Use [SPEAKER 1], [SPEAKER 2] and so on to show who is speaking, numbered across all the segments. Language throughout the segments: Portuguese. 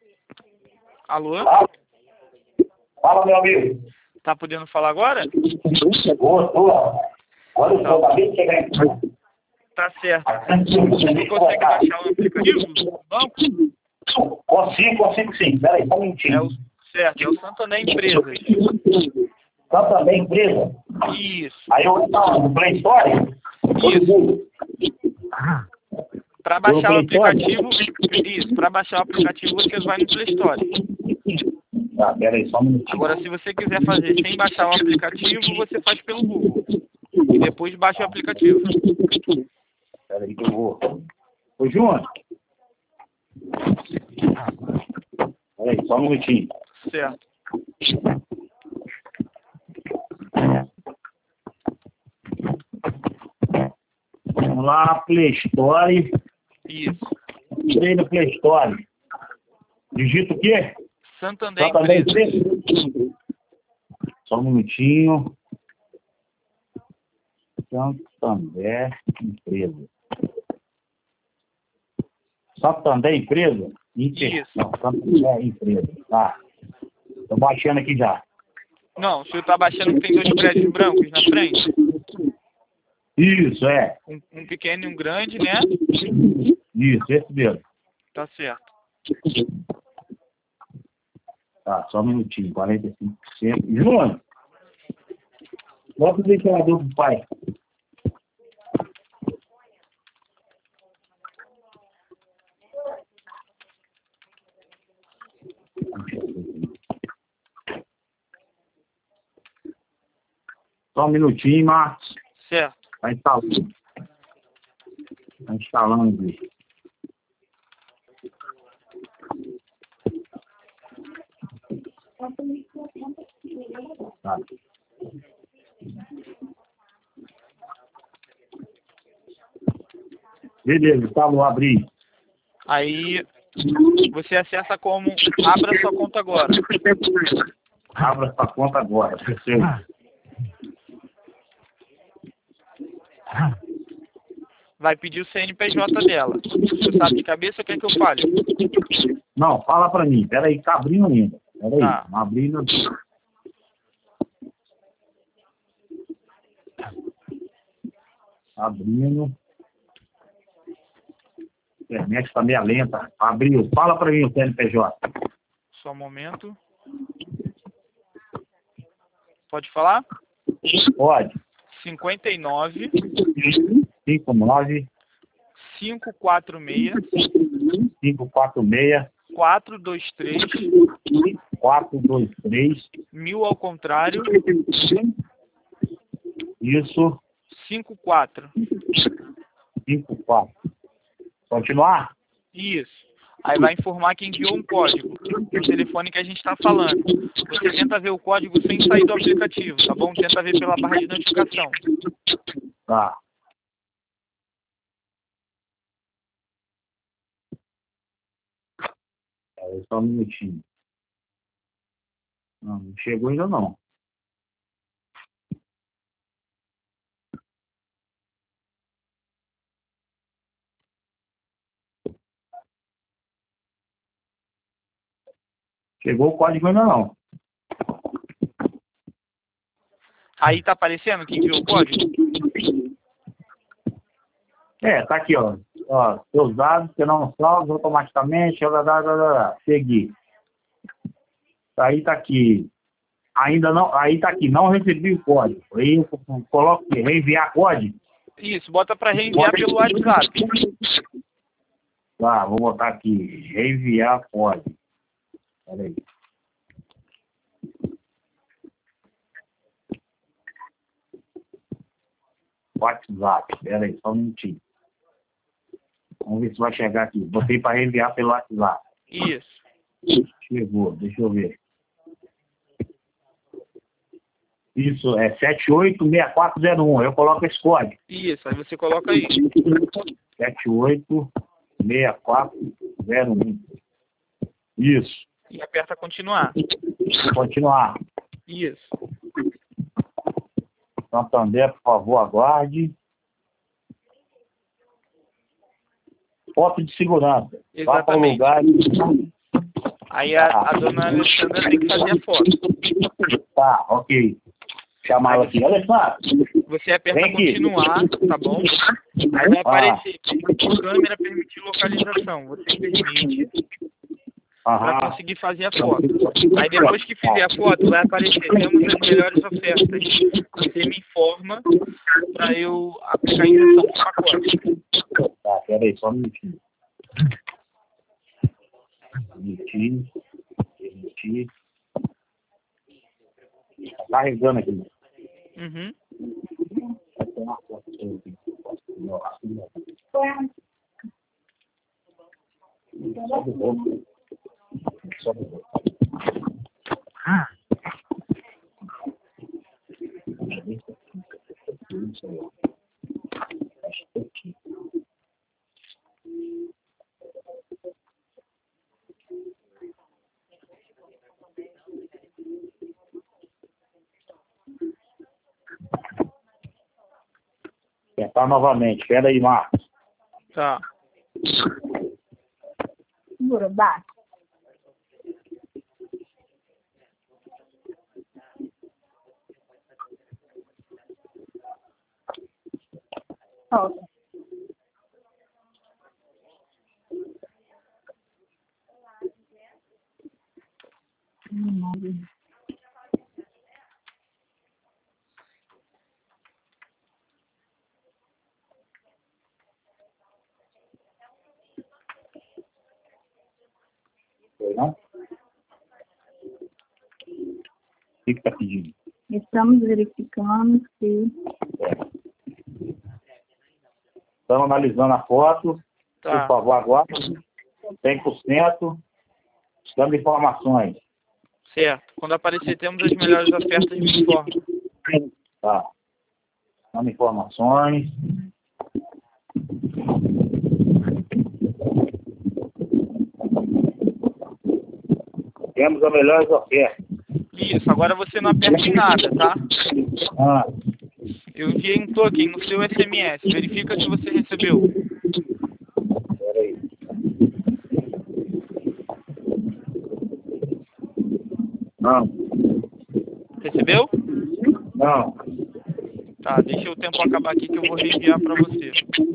[SPEAKER 1] Alô?
[SPEAKER 2] Fala, meu amigo.
[SPEAKER 1] Tá podendo falar agora?
[SPEAKER 2] Boa. Olha o sol, acabei de chegar em casa.
[SPEAKER 1] Tá certo. Você consegue baixar o aplicativo do banco?
[SPEAKER 2] Consigo sim. Pera aí, só um minutinho.
[SPEAKER 1] Certo, é o Santander Empresas.
[SPEAKER 2] Santander Empresa?
[SPEAKER 1] Isso.
[SPEAKER 2] Aí eu entro no Play Store?
[SPEAKER 1] Isso. Para baixar o aplicativo, para baixar o aplicativo você vai no Play Store.
[SPEAKER 2] Tá, pera aí, só um minutinho.
[SPEAKER 1] Agora, se você quiser fazer sem baixar o aplicativo, você faz pelo Google. E depois baixa o aplicativo.
[SPEAKER 2] Pera aí que eu vou. Ô, Júnior. Pera aí, só um minutinho.
[SPEAKER 1] Certo.
[SPEAKER 2] Vamos lá, Play Store.
[SPEAKER 1] Isso.
[SPEAKER 2] Entrei no Play Store. Digita o quê?
[SPEAKER 1] Santander Empresas.
[SPEAKER 2] Só um minutinho. Santander Empresa. Santander Empresa?
[SPEAKER 1] Isso.
[SPEAKER 2] Não, Santander Empresa. Tá. Tô baixando aqui já.
[SPEAKER 1] Não, o senhor tá baixando que tem dois prédios brancos na frente?
[SPEAKER 2] Isso, é.
[SPEAKER 1] Um pequeno e um grande, né?
[SPEAKER 2] Isso, esse mesmo.
[SPEAKER 1] Tá certo.
[SPEAKER 2] Tá, só um minutinho, 45%. Júnior, bota o ventilador pro pai. Só um minutinho, Marcos.
[SPEAKER 1] Certo.
[SPEAKER 2] Tá instalando. Tá instalando aqui. Tá. Beleza, tá, vou abrir.
[SPEAKER 1] Aí você acessa como abra sua conta agora.
[SPEAKER 2] Abra sua conta agora, perfeito.
[SPEAKER 1] Vai pedir o CNPJ dela. Você sabe de cabeça ou quer que eu fale?
[SPEAKER 2] Não, fala pra mim. Pera aí, tá abrindo ainda. Pera aí,
[SPEAKER 1] Tá.
[SPEAKER 2] não abrindo. Abrindo. A internet tá meio lenta. Abriu. Fala pra mim o CNPJ.
[SPEAKER 1] Só um momento. Pode falar?
[SPEAKER 2] Pode.
[SPEAKER 1] 59
[SPEAKER 2] 59
[SPEAKER 1] 546
[SPEAKER 2] 546
[SPEAKER 1] 423
[SPEAKER 2] 423.
[SPEAKER 1] 1000 ao contrário
[SPEAKER 2] Isso.
[SPEAKER 1] 54.
[SPEAKER 2] 54. Continuar?
[SPEAKER 1] Isso. Aí vai informar que enviou um código no telefone que a gente está falando. Você tenta ver o código sem sair do aplicativo, tá bom? Tenta ver pela barra de notificação.
[SPEAKER 2] Tá. Só um minutinho. Não chegou ainda não. Chegou o código ainda não.
[SPEAKER 1] Aí tá aparecendo que enviou o código?
[SPEAKER 2] Tá aqui, ó. Seus dados serão salvos automaticamente. Seguir. Aí tá aqui. Ainda não. Aí tá aqui. Não recebi o código. Aí eu coloco aqui. Reenviar código.
[SPEAKER 1] Isso, bota para reenviar pelo WhatsApp.
[SPEAKER 2] Tá, vou botar aqui. Reenviar código. Pera aí. WhatsApp. Pera aí, só um minutinho. Vamos ver se vai chegar aqui. Botei para reenviar pelo WhatsApp.
[SPEAKER 1] Isso.
[SPEAKER 2] Chegou, deixa eu ver. Isso, é 786401. Eu coloco esse código.
[SPEAKER 1] Isso, aí você coloca aí.
[SPEAKER 2] 786401. Isso.
[SPEAKER 1] E aperta continuar.
[SPEAKER 2] Continuar.
[SPEAKER 1] Isso.
[SPEAKER 2] Santander, por favor, aguarde. Foto de segurança. Vá para o
[SPEAKER 1] Exatamente.
[SPEAKER 2] lugar.
[SPEAKER 1] Aí a dona Alessandra tem que fazer a foto.
[SPEAKER 2] Tá, ok. Chamar ela aqui. Alessandra.
[SPEAKER 1] Você aperta continuar, tá bom? Aí vai aparecer câmera permitir localização. Você permite para conseguir fazer a foto. Aí depois que fizer a foto, vai aparecer, temos as melhores ofertas. Você me informa para eu aplicar a injeção do pacote.
[SPEAKER 2] Tá, peraí, só um minutinho. Permitir. Tá carregando aqui.
[SPEAKER 1] Uhum.
[SPEAKER 2] Tentar novamente. Espera aí, Marcos.
[SPEAKER 1] Tá.
[SPEAKER 3] Segura, bate. Solta.
[SPEAKER 2] Foi, não? O que está pedindo?
[SPEAKER 3] Estamos verificando se...
[SPEAKER 2] Estamos analisando a foto.
[SPEAKER 1] Tá.
[SPEAKER 2] Por favor, aguarde. 100%. Dando informações.
[SPEAKER 1] Certo. Quando aparecer temos as melhores ofertas, me informa.
[SPEAKER 2] Tá. Dando informações. Temos as melhores ofertas.
[SPEAKER 1] Isso. Agora você não aperta em nada, tá?
[SPEAKER 2] Ah,
[SPEAKER 1] Eu enviei um token no seu SMS. Verifica se você recebeu.
[SPEAKER 2] peraí. Não.
[SPEAKER 1] Recebeu?
[SPEAKER 2] Não.
[SPEAKER 1] Tá, deixa o tempo acabar aqui que eu vou reenviar para você.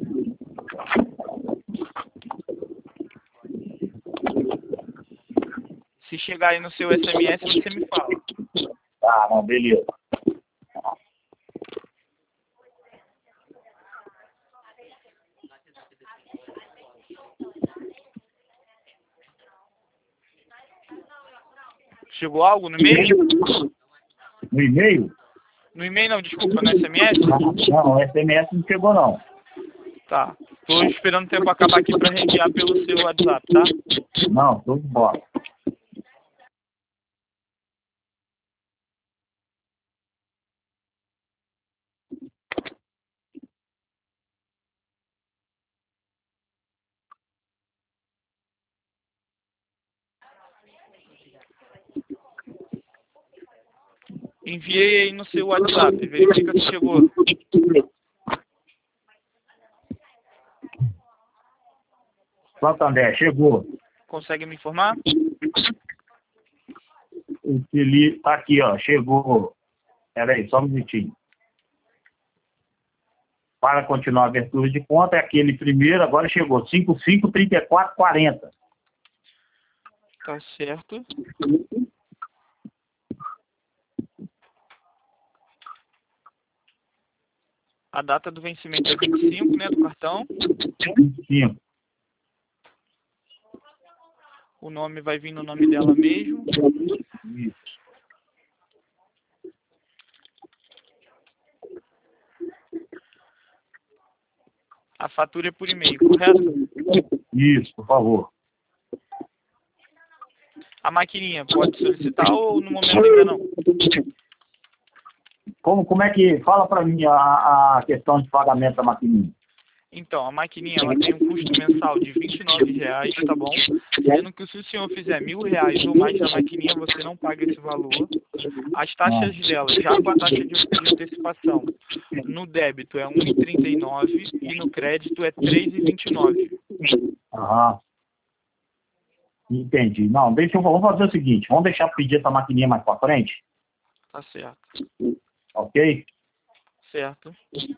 [SPEAKER 1] Se chegar aí no seu SMS, você me fala.
[SPEAKER 2] Tá, não, beleza.
[SPEAKER 1] Chegou algo no e-mail?
[SPEAKER 2] No e-mail?
[SPEAKER 1] No e-mail não, desculpa, no SMS?
[SPEAKER 2] Não, o SMS não chegou, não.
[SPEAKER 1] Tá. Tô esperando o tempo acabar aqui para reenviar pelo seu WhatsApp, tá?
[SPEAKER 2] Não, tô de bola.
[SPEAKER 1] Enviei aí no seu WhatsApp, verifica se chegou.
[SPEAKER 2] Santander, chegou.
[SPEAKER 1] Consegue me informar?
[SPEAKER 2] Tá aqui, ó, chegou. Peraí, só um minutinho. Para continuar a abertura de conta, é aquele primeiro, agora chegou. 553440.
[SPEAKER 1] Tá certo. A data do vencimento é 25, né, do cartão.
[SPEAKER 2] 25.
[SPEAKER 1] O nome vai vir no nome dela mesmo.
[SPEAKER 2] Isso.
[SPEAKER 1] A fatura é por e-mail, correto?
[SPEAKER 2] Isso, por favor.
[SPEAKER 1] A maquininha pode solicitar ou no momento ainda não?
[SPEAKER 2] Como é que... Fala para mim a questão de pagamento da maquininha.
[SPEAKER 1] Então, a maquininha ela tem um custo mensal de R$29, tá bom? Sendo que se o senhor fizer R$1.000 ou mais na maquininha, você não paga esse valor. As taxas dela, já com a taxa de antecipação, no débito é R$1,39 e no crédito é R$3,29.
[SPEAKER 2] Aham. Entendi. Não, vamos fazer o seguinte, vamos deixar pedir essa maquininha mais para frente,
[SPEAKER 1] Tá certo.
[SPEAKER 2] ok?
[SPEAKER 1] Certo.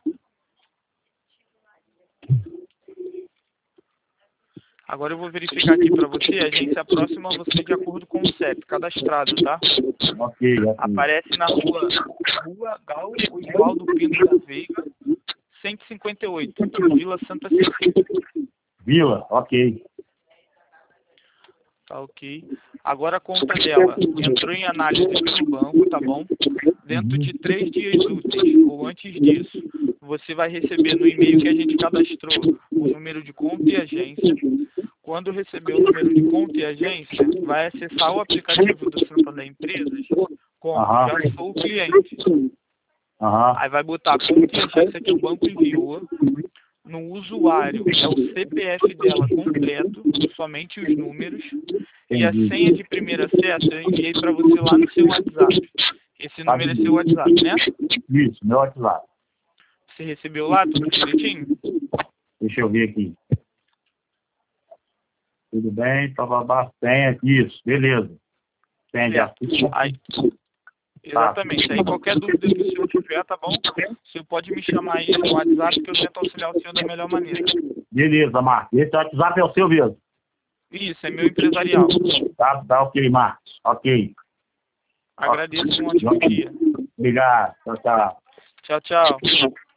[SPEAKER 1] Agora eu vou verificar aqui para você, a agência próxima a você de acordo com o CEP, cadastrado, tá?
[SPEAKER 2] Ok.
[SPEAKER 1] Aparece na rua Gal Osvaldo Pinto da Veiga, 158, Vila Santa Cecília.
[SPEAKER 2] Vila, ok.
[SPEAKER 1] Tá ok. Agora a conta dela entrou em análise pelo banco, tá bom? Dentro de 3 dias úteis ou antes disso, você vai receber no e-mail que a gente cadastrou o número de conta e agência. Quando receber o número de conta e agência, vai acessar o aplicativo do Santander Empresas como já sou o cliente. Aí vai botar a conta e agência que o banco enviou. No usuário é o CPF dela completo, somente os números. E a senha de primeiro acesso eu enviei para você lá no seu WhatsApp. Esse número é seu WhatsApp, né?
[SPEAKER 2] Isso, meu WhatsApp.
[SPEAKER 1] Você recebeu lá tudo direitinho?
[SPEAKER 2] Deixa eu ver aqui. Tudo bem, bababá, senha, isso, beleza. Senha de acesso.
[SPEAKER 1] Aí, exatamente. Aí qualquer dúvida que o senhor tiver, tá bom? O senhor pode me chamar aí no WhatsApp que eu tento auxiliar o senhor da melhor maneira.
[SPEAKER 2] Beleza, Marcos. Esse WhatsApp é o seu mesmo?
[SPEAKER 1] Isso, é meu empresarial.
[SPEAKER 2] Tá ok, Marcos. Ok.
[SPEAKER 1] Agradeço, um ótimo dia.
[SPEAKER 2] Obrigado. Tchau, tchau.
[SPEAKER 1] Tchau, tchau.